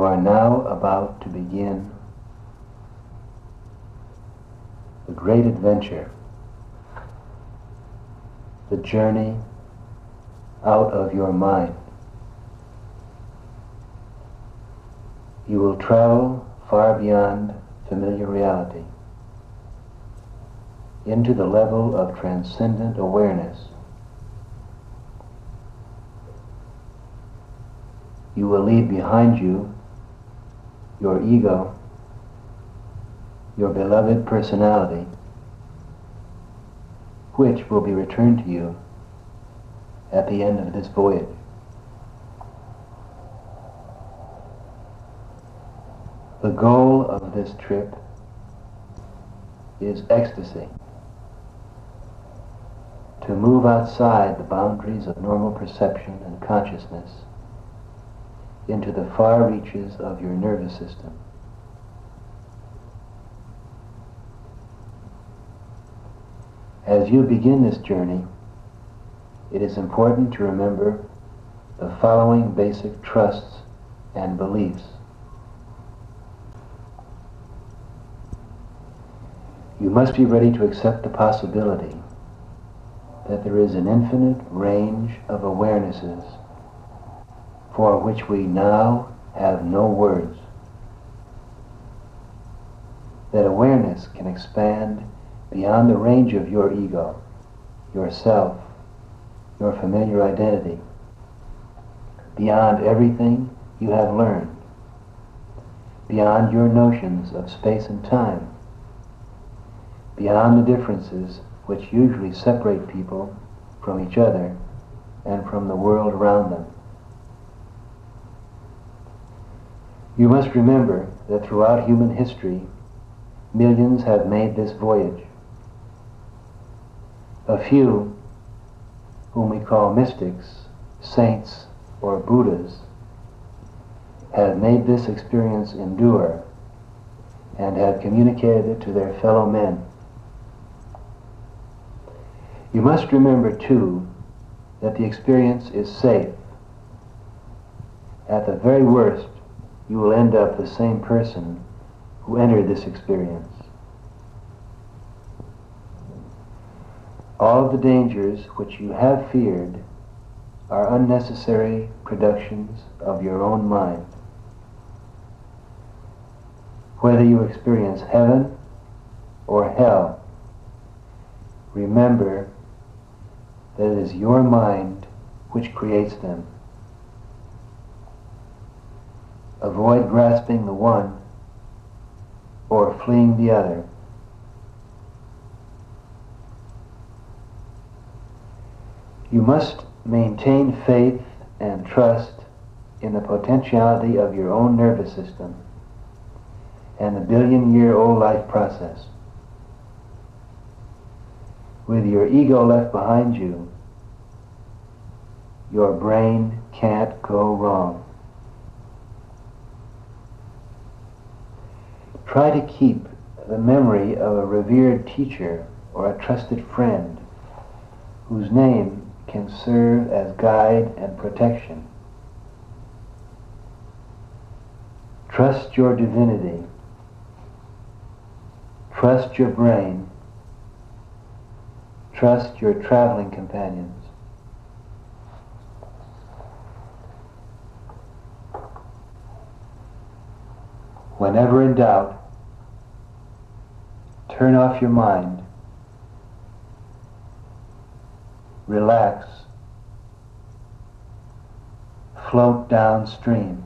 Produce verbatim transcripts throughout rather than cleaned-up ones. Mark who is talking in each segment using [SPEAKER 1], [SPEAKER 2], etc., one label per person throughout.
[SPEAKER 1] You are now about to begin the great adventure, the journey out of your mind. You will travel far beyond familiar reality into the level of transcendent awareness. You will leave behind you your ego, your beloved personality, which will be returned to you at the end of this voyage. The goal of this trip is ecstasy, to move outside the boundaries of normal perception and consciousness into the far reaches of your nervous system. As you begin this journey, it is important to remember the following basic trusts and beliefs. You must be ready to accept the possibility that there is an infinite range of awarenesses for which we now have no words. That awareness can expand beyond the range of your ego, yourself, your familiar identity, beyond everything you have learned, beyond your notions of space and time, beyond the differences which usually separate people from each other and from the world around them. You must remember that throughout human history, millions have made this voyage. A few, whom we call mystics, saints, or Buddhas, have made this experience endure and have communicated it to their fellow men. You must remember, too, that the experience is safe. At the very worst, you will end up the same person who entered this experience. All of the dangers which you have feared are unnecessary productions of your own mind. Whether you experience heaven or hell, remember that it is your mind which creates them. Avoid grasping the one or fleeing the other. You must maintain faith and trust in the potentiality of your own nervous system and the billion-year-old life process. With your ego left behind you, your brain can't go wrong. Try to keep the memory of a revered teacher or a trusted friend whose name can serve as guide and protection. Trust your divinity. Trust your brain. Trust your traveling companions. Whenever in doubt, turn off your mind, relax, float downstream.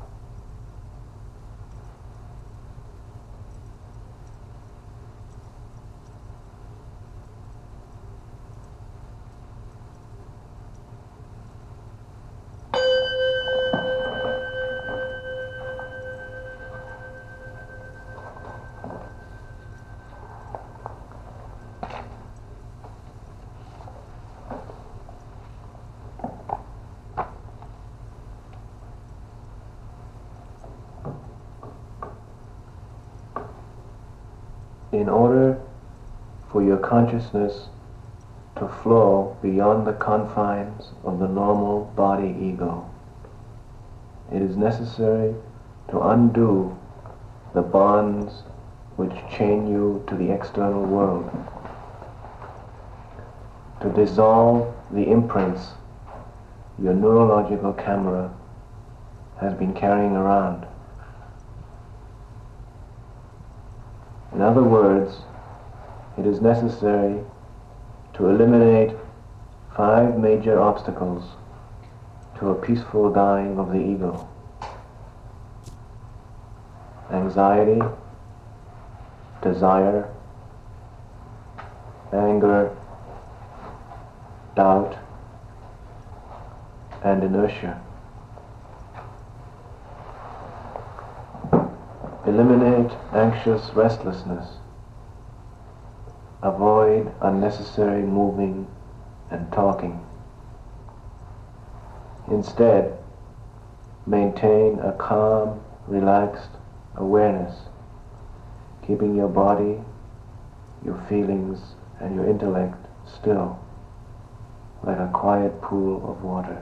[SPEAKER 1] In order for your consciousness to flow beyond the confines of the normal body ego, it is necessary
[SPEAKER 2] to undo the bonds which chain you to the external world, to dissolve the imprints your neurological camera has been carrying around. In other words, it is necessary to eliminate five major obstacles to a peaceful dying of the ego: anxiety, desire, anger, doubt, and inertia. Eliminate anxious restlessness. Avoid unnecessary moving and talking. Instead, maintain a calm, relaxed awareness, keeping your body, your feelings, and your intellect still, like a quiet pool of water.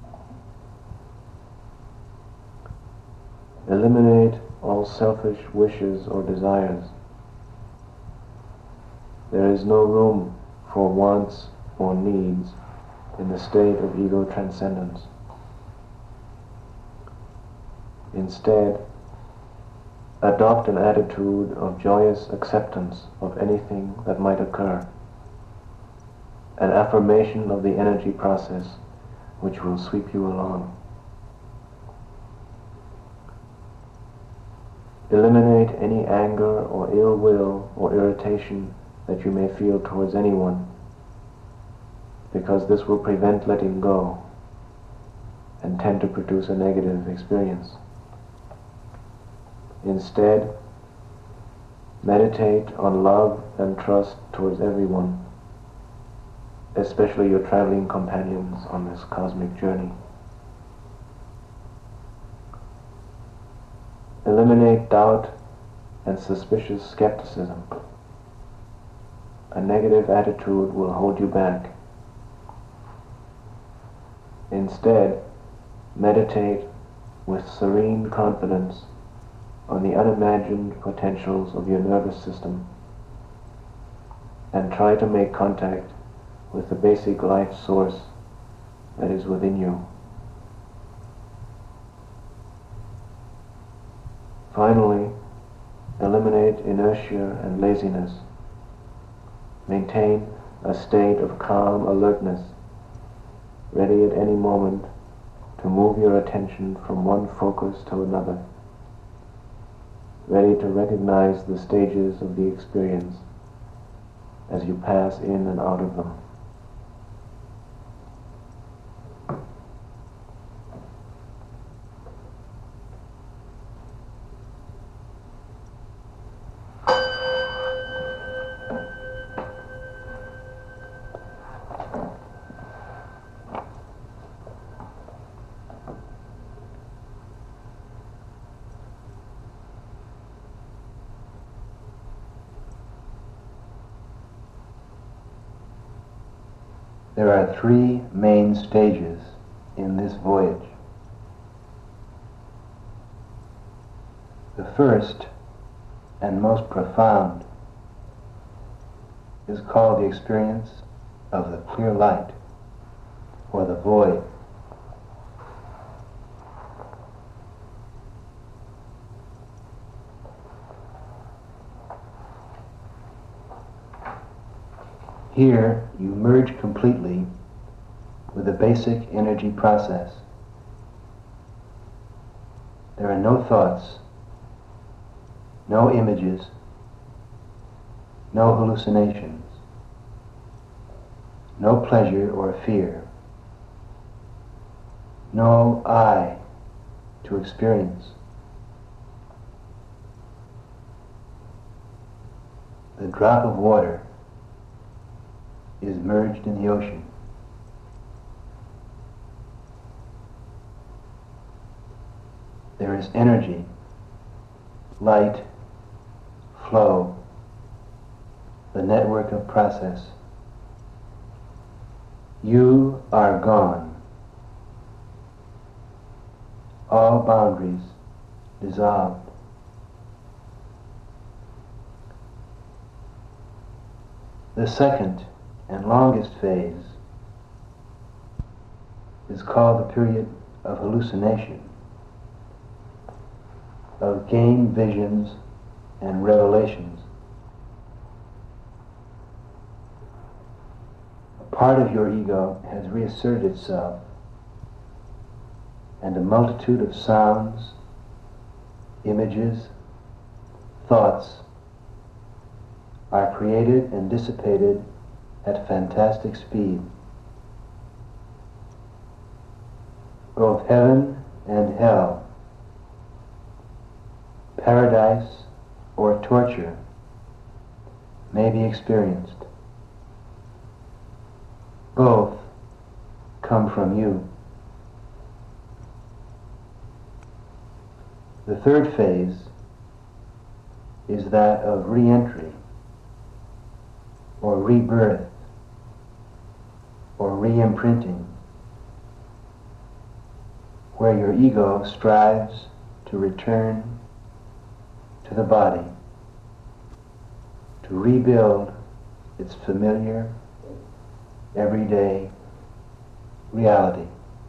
[SPEAKER 2] Eliminate all selfish wishes or desires. There is no room for wants or needs in the state of ego transcendence. Instead, adopt an attitude of joyous acceptance of anything that might occur, an affirmation of the energy process which will sweep you along. Eliminate any anger or ill will or irritation that you may feel towards anyone, because this will prevent letting go and tend to produce a negative experience. Instead, meditate on love and trust towards everyone, especially your traveling companions on this cosmic journey. Eliminate doubt and suspicious skepticism. A negative attitude will hold you back. Instead, meditate with serene confidence on the unimagined potentials of your nervous system and try to make contact with the basic life source that is within you. Finally, eliminate inertia and laziness. Maintain a state of calm alertness, ready at any moment to move your attention from one focus to another, ready to recognize the stages of the experience as you pass in and out of them.
[SPEAKER 1] There are three main stages in this voyage. The first and most profound is called the experience of the clear light, or the void. Here you merge completely with the basic energy process. There are no thoughts, no images, no hallucinations, no pleasure or fear, no I to experience. The drop of water is merged in the ocean. There is energy, light, flow, the network of process. You are gone. All boundaries dissolved. The second and longest phase is called the period of hallucination, of gained visions and revelations. A part of your ego has reasserted itself, and a multitude of sounds, images, thoughts are created and dissipated at fantastic speed. Both heaven and hell, paradise or torture, may be experienced. Both come from you. The third phase is that of re-entry, or rebirth, or re-imprinting, where your ego strives to return to the body, to rebuild its familiar, everyday reality.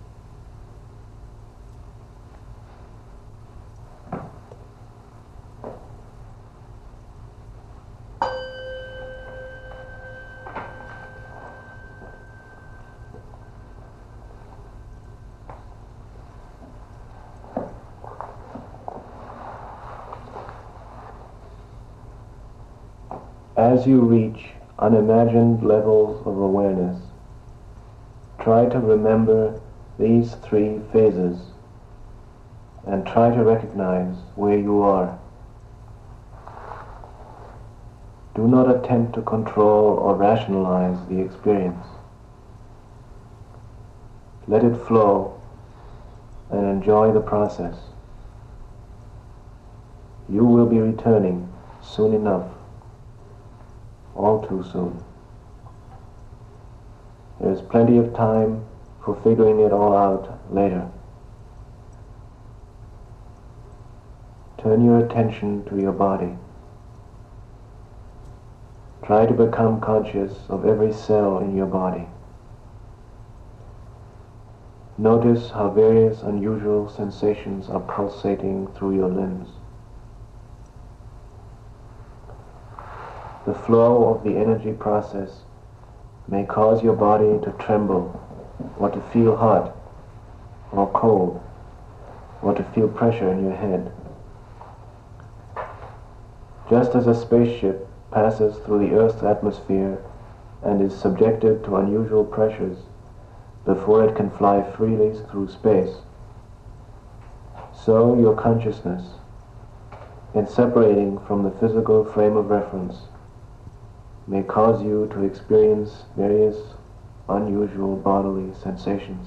[SPEAKER 2] As you reach unimagined levels of awareness, try to remember these three phases and try to recognize where you are. Do not attempt to control or rationalize the experience. Let it flow and enjoy the process. You will be returning soon enough. All too soon. There is plenty of time for figuring it all out later. Turn your attention to your body. Try to become conscious of every cell in your body. Notice how various unusual sensations are pulsating through your limbs. The flow of the energy process may cause your body to tremble, or to feel hot or cold, or to feel pressure in your head. Just as a spaceship passes through the Earth's atmosphere and is subjected to unusual pressures before it can fly freely through space, so your consciousness, in separating from the physical frame of reference, may cause you to experience various unusual bodily sensations.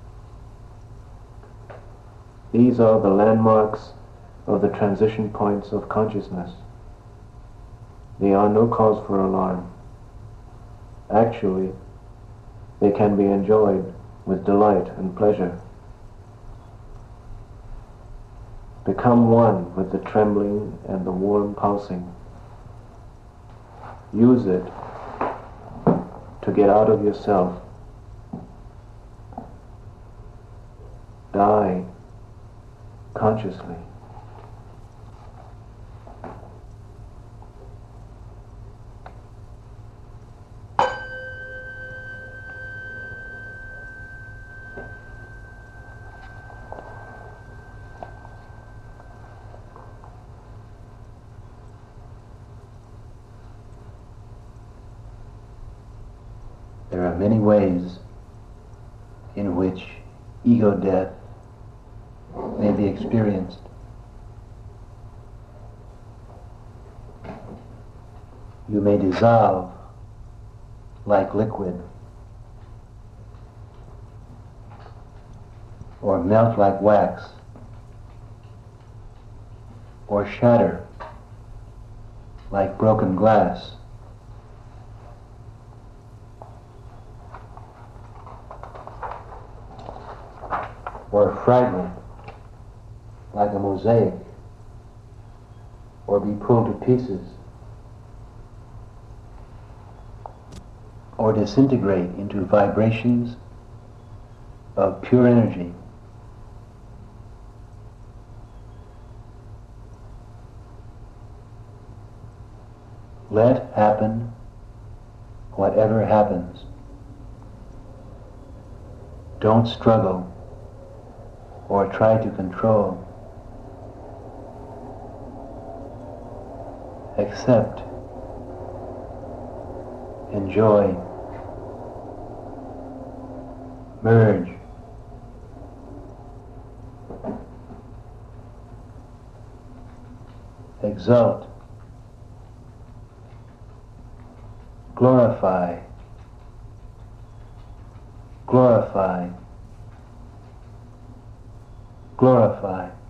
[SPEAKER 2] These are the landmarks of the transition points of consciousness. They are no cause for alarm. Actually, they can be enjoyed with delight and pleasure. Become one with the trembling and the warm pulsing. Use it to get out of yourself. Die consciously.
[SPEAKER 1] There are many ways in which ego death may be experienced. You may dissolve like liquid, or melt like wax, or shatter like broken glass. Or fragment like a mosaic. or be pulled to pieces, or disintegrate into vibrations of pure energy. Let happen whatever happens. Don't struggle or try to control. Accept, enjoy, merge, exult, glorify, glorify, glorify.